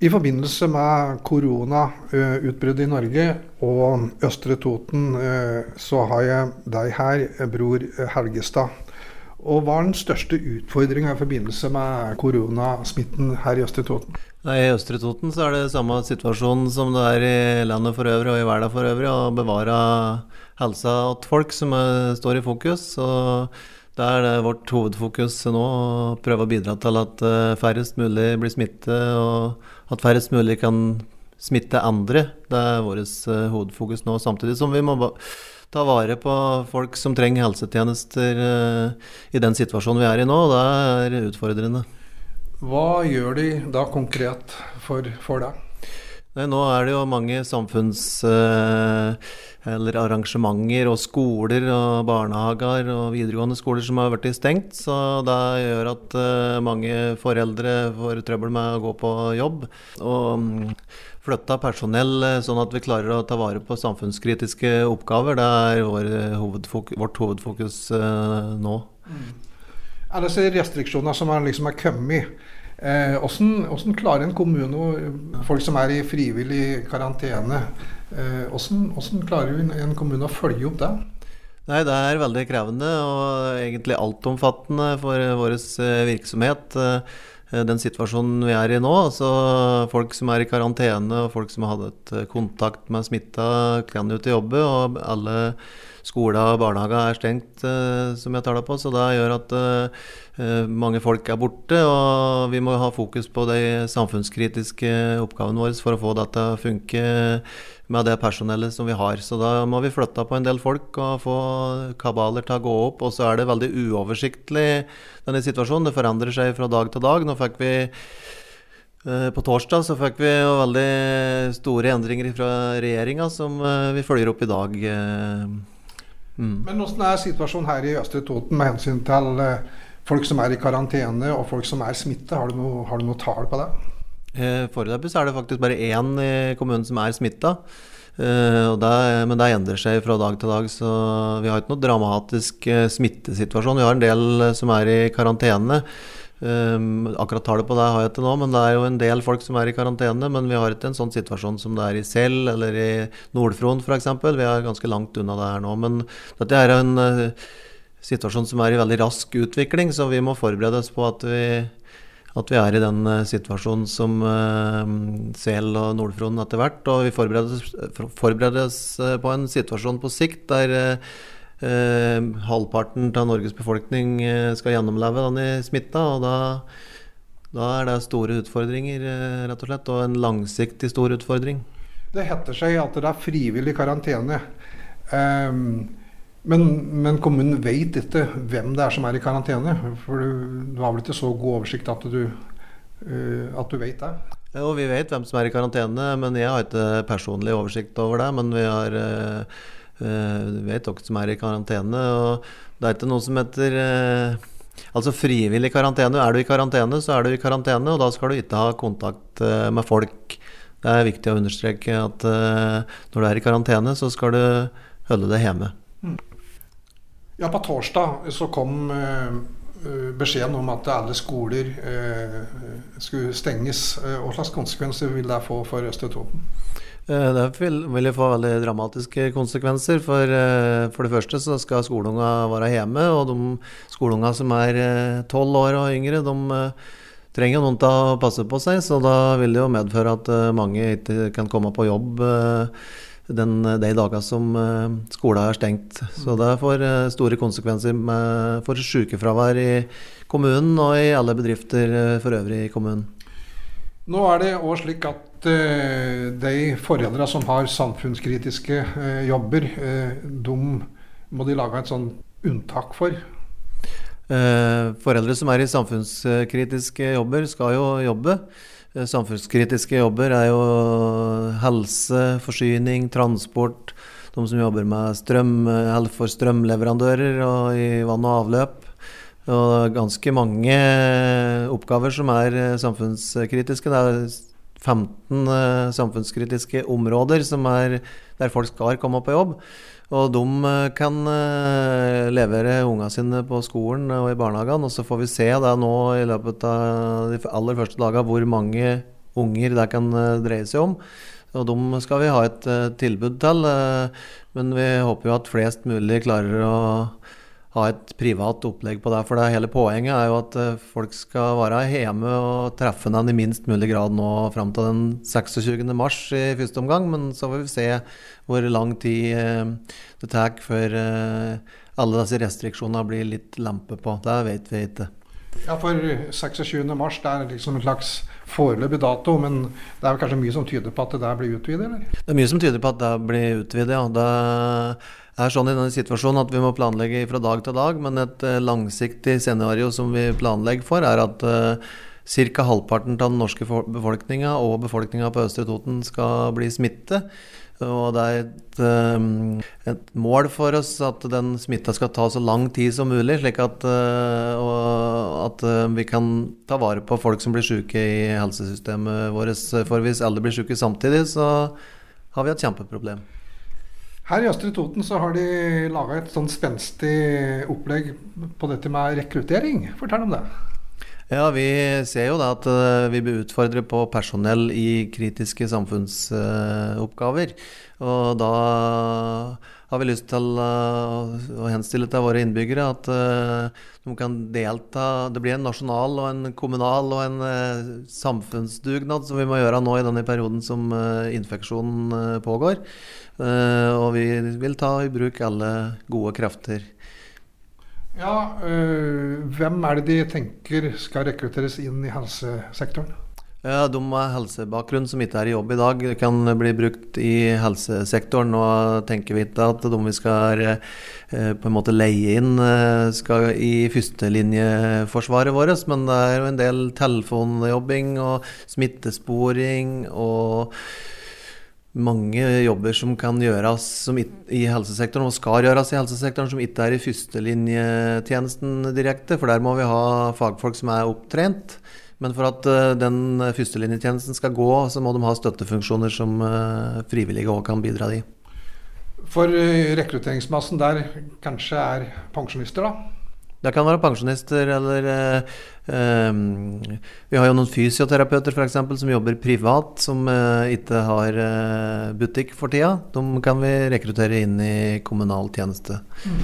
I forbindelse med koronautbruddet i Norge og Østre Toten, så har jeg deg her, Bror Helgestad. Og hva er den største utfordringen i forbindelse med koronasmitten her i Østre Toten? Nei, I Østre Toten så er det samme situasjon som det er i landet for øvrig og i verden for øvrig, å bevare helsa til folk som står i fokus. Og det er det vårt hovedfokus nå, å prøve å bidra til at færrest mulig blir smittet, og at færrest mulig kan smitte andre. Det er vårt hovedfokus nå, samtidig som vi må ta vare på folk som trenger helsetjenester i den situasjonen vi er i nå, og det er utfordrende. Hva gjør de da konkret for deg? Nei, nå er det jo mange eller arrangementer og skoler og barnehager og videregående skoler som har vært stengt, så det gjør at mange foreldre får trøbbel med å gå på jobb og flytte personell sånn at vi klarer å ta vare på samfunnskritiske oppgaver. Det er vårt hovedfokus nå. Er disse restriksjoner som liksom er kommet, hvordan klarer en kommune og folk som er i frivillig karantene, hvordan klarer en kommune å følge opp det? Nei, det er veldig krevende og egentlig altomfattende for vår virksomhet, den situasjonen vi er i nå. Altså, folk som er i karantene og folk som har hatt kontakt med smitta kan jo ikke jobbe, og alle skoler og barnehager er stengt, som jeg tar det på, så det gjør at mange folk er borte, og vi må ha fokus på de samfunnskritiske oppgavene våre for å få dette til å funke med det personellet som vi har. Så da må vi flytte på en del folk og få kabaler til å gå opp, og så er det veldig uoversiktlig denne situasjonen. Det forandrer seg fra dag til dag. Nå fikk vi på torsdag så fikk vi jo veldig store endringer fra regjeringen som vi følger opp i dag. Men hvordan er situasjonen her i Østre Toten med hensyn til folk som er i karantene og folk som er smittet? Har du noe tall på det? Foreløpig så er det faktisk bare én i kommunen som er smittet, men det endrer seg fra dag til dag, så vi har ikke noe dramatisk smittesituasjon. Vi har en del som er i karantene. Akkurat tallet på det har jeg ikke nå, men det er jo en del folk som er i karantene, men vi har ikke en sånn situasjon som det er i Sel eller i Nordfron for eksempel. Vi er ganske langt unna det her nå, men dette er en situasjon som er i veldig rask utvikling, så vi må forberede oss på at vi er i den situasjonen som Sel og Nordfron etter hvert, og vi forbereder oss på en situasjon på sikt der halvparten av Norges befolkning skal gjennomleve denne smitta, og da er det store utfordringer rett og slett, og en langsiktig stor utfordring. Det heter seg at det er frivillig karantene, men kommunen vet ikke hvem det er som er i karantene, for du har vel ikke så god oversikt at du vet det? Jo, vi vet hvem som er i karantene, men jeg har ikke personlig oversikt over det, men vi vet også som er i karantene, og det er ikke noe som heter altså frivillig karantene. Er du i karantene, så er du i karantene, og da skal du ikke ha kontakt med folk. Det er viktig å understreke at når du er i karantene, så skal du holde deg hjemme. Ja, på torsdag så kom beskjeden om at alle skoler skulle stenges. Hva slags konsekvenser vil det få for Østre Toten? Det vil få veldig dramatiske konsekvenser. For det første så skal skoleungene være hjemme, og de skoleungene som er 12 år og yngre, de trenger noen til å passe på seg, så da vil det jo medføre at mange ikke kan komme på jobb de dager som skolen er stengt. Så det får store konsekvenser for sykefravær i kommunen og i alle bedrifter for øvrig i kommunen. Nå er det også slik at de foreldre som har samfunnskritiske jobber, må de lage et sånn unntak for. Foreldre som er i samfunnskritiske jobber skal jo jobbe. Samfunnskritiske jobber er jo helse, forsyning, transport, de som jobber med for strømleverandører og i vann og avløp. Og ganske mange oppgaver som er samfunnskritiske. Det er 15 samfunnskritiske områder der folk skal komme på jobb, og de kan levere ungene sine på skolen og i barnehagen, og så får vi se da nå i løpet av de aller første dagene hvor mange unger det kan dreie seg om. Og dem skal vi ha et tilbud til, men vi håper jo at flest mulig klarer å ha et privat opplegg på det, for det hele poenget er jo at folk skal være hjemme og treffe den i minst mulig grad nå frem til den 26. mars i første omgang, men så får vi se hvor lang tid det tar før alle disse restriksjonene blir litt lempe på. Det vet vi ikke. Ja, for 26. mars det er liksom en slags foreløpig dato, men det er jo kanskje mye som tyder på at det der blir utvidet, eller? Det er mye som tyder på at det blir utvidet, ja. Det er sånn i denne situasjonen at vi må planlegge fra dag til dag, men et langsiktig scenario som vi planlegger for er at ca. halvparten av den norske befolkningen og befolkningen på Østre Toten skal bli smittet. Og det er et mål for oss at den smittet skal ta så lang tid som mulig, slik at vi kan ta vare på folk som blir syke i helsesystemet vårt. For hvis alle blir syke samtidig, så har vi et kjempeproblem. Her i Østre Toten så har de laget et sånn spenstig opplegg på dette med rekruttering. Fortell om det. Ja, vi ser jo da at vi blir utfordret på personell i kritiske samfunnsoppgaver. Og da har vi lyst til å henstille til våre innbyggere at de kan delta. Det blir en nasjonal og en kommunal og en samfunnsdugnad som vi må gjøre nå i denne perioden som infeksjonen pågår. Og vi vil ta i bruk alle gode krefter. Ja, hvem er det de tenker skal rekrutteres inn i helsesektoren? Ja, de med helsebakgrunn som ikke er i jobb i dag kan bli brukt i helsesektoren. Nå tenker vi ikke at de vi skal på en måte leie inn skal i førstelinjeforsvaret vårt, men det er jo en del telefonjobbing og smittesporing og mange jobber som kan gjøres i helsesektoren og skal gjøres i helsesektoren som ikke er i førstelinjetjenesten direkte, for der må vi ha fagfolk som er opptrent. Men for at den førstelinjetjenesten skal gå, så må de ha støttefunksjoner som frivillige også kan bidra i. For rekrutteringsmassen der kanskje er pensjonister da? Det kan være pensjonister, eller vi har jo noen fysioterapeuter for eksempel som jobber privat, som ikke har butikk for tida. De kan vi rekruttere inn i kommunal tjeneste.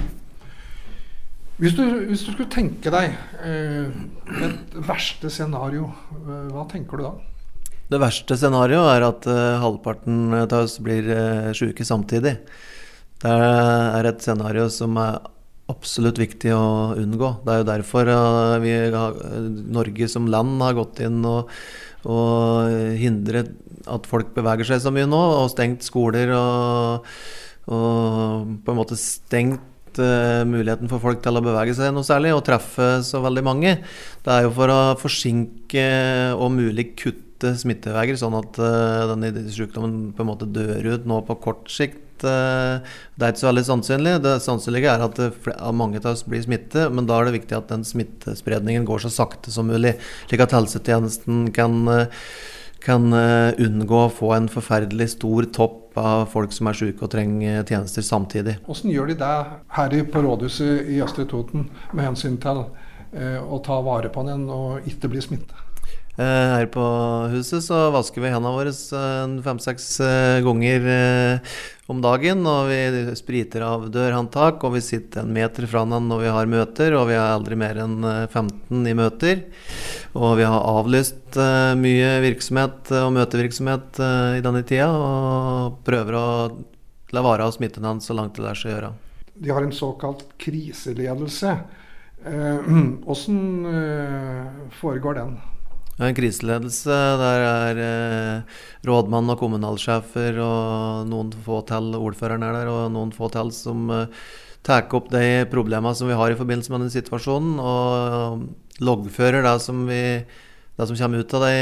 Hvis du skulle tenke deg et verste scenario, hva tenker du da? Det verste scenarioet er at halvparten av oss blir syke samtidig. Det er et scenario som er absolutt viktig å unngå. Det er jo derfor Norge som land har gått inn og hindret at folk beveger seg så mye nå, og stengt skoler og på en måte stengt muligheten for folk til å bevege seg noe særlig og treffe så veldig mange. Det er jo for å forsinke og mulig kutte smitteveier, sånn at denne sykdommen på en måte dør ut nå på kort sikt. Det er ikke så veldig sannsynlig. Det sannsynlige er at mange av oss blir smittet, men da er det viktig at den smittespredningen går så sakte som mulig, slik at helsetjenesten kan unngå å få en forferdelig stor topp av folk som er syke og trenger tjenester samtidig. Hvordan gjør de det her på rådhuset i Østre Toten med hensyn til å ta vare på den og ikke bli smittet? Her på huset så vasker vi hendene våre 5-6 ganger om dagen, og vi spriter av dørhåndtak, og vi sitter 1 meter fra den når vi har møter, og vi har aldri mer enn 15 i møter. Og vi har avlyst mye virksomhet og møtevirksomhet i denne tida, og prøver å la være å smitte den så langt det lar seg gjøre. De har en såkalt kriseledelse. Hvordan foregår den? En kriseledelse, der er rådmann og kommunalsjefer og noen få til, ordføreren er der, og noen få til som tar opp de problemene som vi har i forbindelse med den situasjonen, og loggfører det som kommer ut av de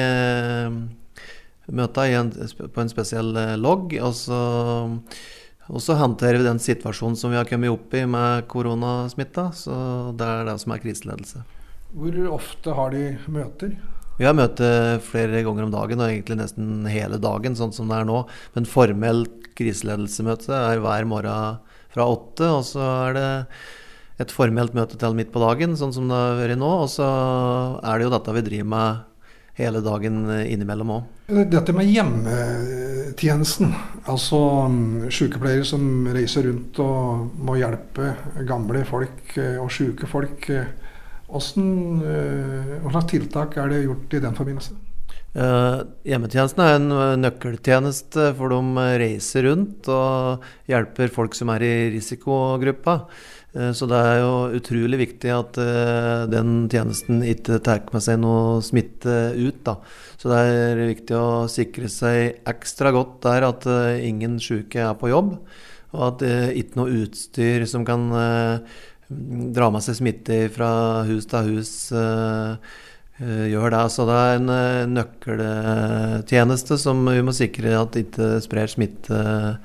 møtene på en spesiell logg, og så håndterer vi den situasjonen som vi har kommet opp i med koronasmitta, så det er det som er kriseledelse. Hvor ofte har de møter? Vi har møte flere ganger om dagen, og egentlig nesten hele dagen, sånn som det er nå. Men formelt kriseledelsemøte er hver morgen fra 8, og så er det et formelt møte til midt på dagen, sånn som det har vært nå. Og så er det jo dette vi driver med hele dagen innimellom også. Dette med hjemmetjenesten, altså sykepleiere som reiser rundt og må hjelpe gamle folk og syke folk. Hva slags tiltak det gjort i den forbindelse? Hjemmetjenesten en nøkkeltjeneste, for de reiser rundt og hjelper folk som i risikogruppa. Så det jo utrolig viktig at den tjenesten ikke tar med seg noe smitte ut, da. Så det viktig å sikre seg ekstra godt der at ingen syke på jobb, og at ikke noe utstyr som kan dra med seg smitte fra hus til hus gjør det. Så det en nøkkeltjeneste som vi må sikre at ikke sprer smitte.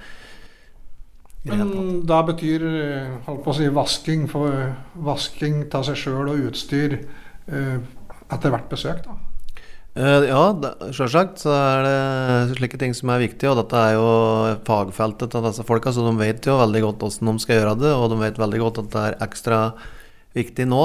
Men da betyr holdt på å si, vasking av seg selv og utstyr etter hvert besøk, da? Ja, selvsagt så det slike ting som viktige, og dette jo fagfeltet til disse folka, så de vet jo veldig godt hvordan de skal gjøre det, og de vet veldig godt at det ekstra viktig nå,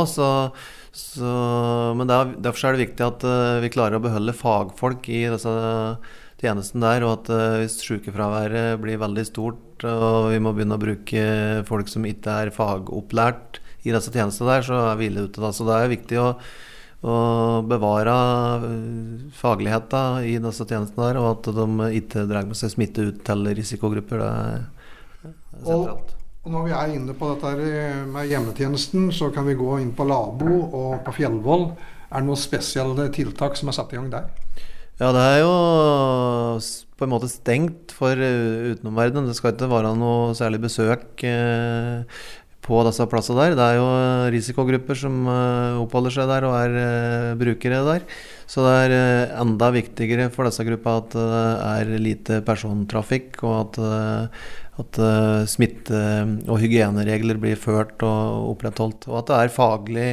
men derfor det viktig at vi klarer å beholde fagfolk i disse tjenesten der, og at hvis sykefraværet blir veldig stort, og vi må begynne å bruke folk som ikke fagopplært i disse tjenestene der, så vi ille ute da. Så det viktig å bevare fagligheten i disse tjenestene der, og at de ikke drar med seg smitte ut til risikogrupper. Det sentralt. Og når vi inne på dette med hjemmetjenesten, så kan vi gå inn på Labo og på Fjellvoll. Det noen spesielle tiltak som satt i gang der? Ja, det jo på en måte stengt for utenomverdenen. Det skal ikke være noe særlig besøk på disse plassene der. Det jo risikogrupper som oppholder seg der og brukere der. Så det enda viktigere for disse grupper at det lite persontrafikk, og at smitte- og hygieneregler blir ført og opprettholdt, og at det faglig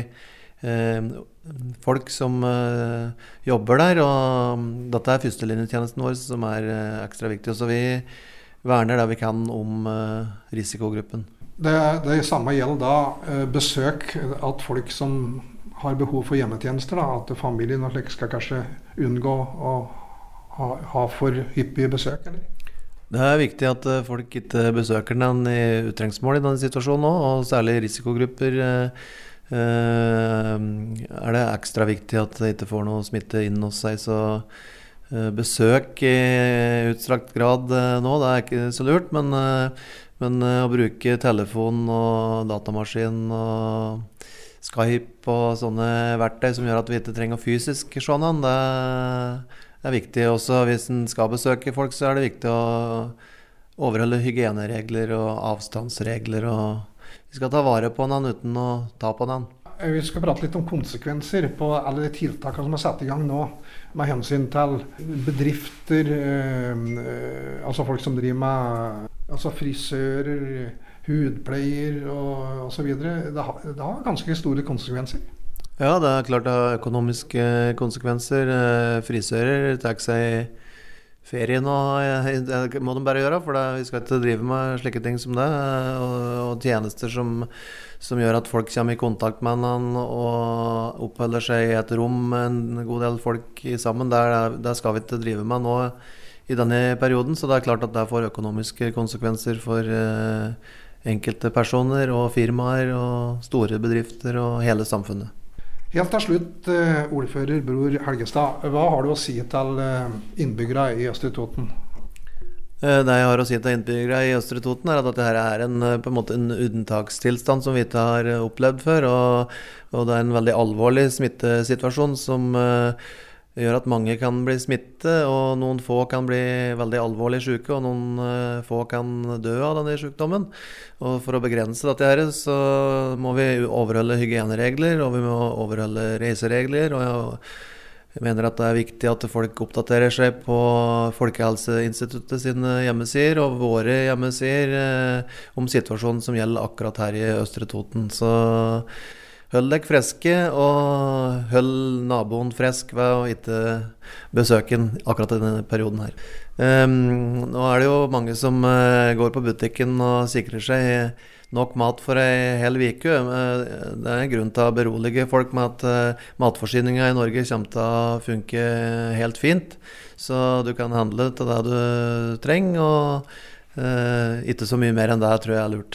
folk som jobber der, og dette førstelinjetjenesten vår som ekstra viktig, så vi verner det vi kan om risikogruppen. Det samme gjelder da besøk at folk som har behov for hjemmetjenester, da, at familien og slik skal kanskje unngå å ha for hyppige besøk, eller? Det viktig at folk ikke besøker den i utrengsmål i denne situasjonen også, og særlig risikogrupper det ekstra viktig at det ikke får noe smitte inn hos seg, så besøk i utstrakt grad nå, det ikke så lurt, men å bruke telefon og datamaskin og Skype og sånne verktøy som gjør at vi ikke trenger fysisk se noen, det viktig. Også hvis en skal besøke folk, så det viktig å overholde hygieneregler og avstandsregler, og vi skal ta vare på den uten å ta på den. Vi skal prate litt om konsekvenser på alle de tiltakene som satt i gang nå, med hensyn til bedrifter, altså folk som driver med frisører, hudpleier og så videre. Det har ganske store konsekvenser. Ja, det klart det har økonomiske konsekvenser. Frisører tar seg ferie nå, det må de bare gjøre, for vi skal ikke drive med slike ting som det, og tjenester som gjør at folk kommer i kontakt med hverandre og oppholder seg i et rom med en god del folk sammen. Det skal vi ikke drive med nå i denne perioden, så det klart at det får økonomiske konsekvenser for enkelte personer og firmaer og store bedrifter og hele samfunnet. Helt til slutt, ordfører Bror Helgestad, hva har du å si til innbyggere i Østre Toten? Det jeg har å si til innbyggere i Østre Toten at dette på en måte en unntakstilstand som vi ikke har opplevd før, og det en veldig alvorlig smittesituasjon som gjør at mange kan bli smittet, og noen få kan bli veldig alvorlig syke, og noen få kan dø av denne sykdommen. Og for å begrense dette her, så må vi overholde hygieneregler, og vi må overholde reiseregler, og jeg mener at det viktig at folk oppdaterer seg på Folkehelseinstituttet sine hjemmesider, og våre hjemmesider om situasjonen som gjelder akkurat her i Østre Toten. Så hold deg friske, og hold naboen frisk ved å ikke besøke den akkurat i denne perioden her. Nå det jo mange som går på butikken og sikrer seg nok mat for en hel uke. Det en grunn til å berolige folk med at matforsyningen i Norge kommer til å funke helt fint. Så du kan handle til det du trenger, og ikke så mye mer enn det tror jeg lurt.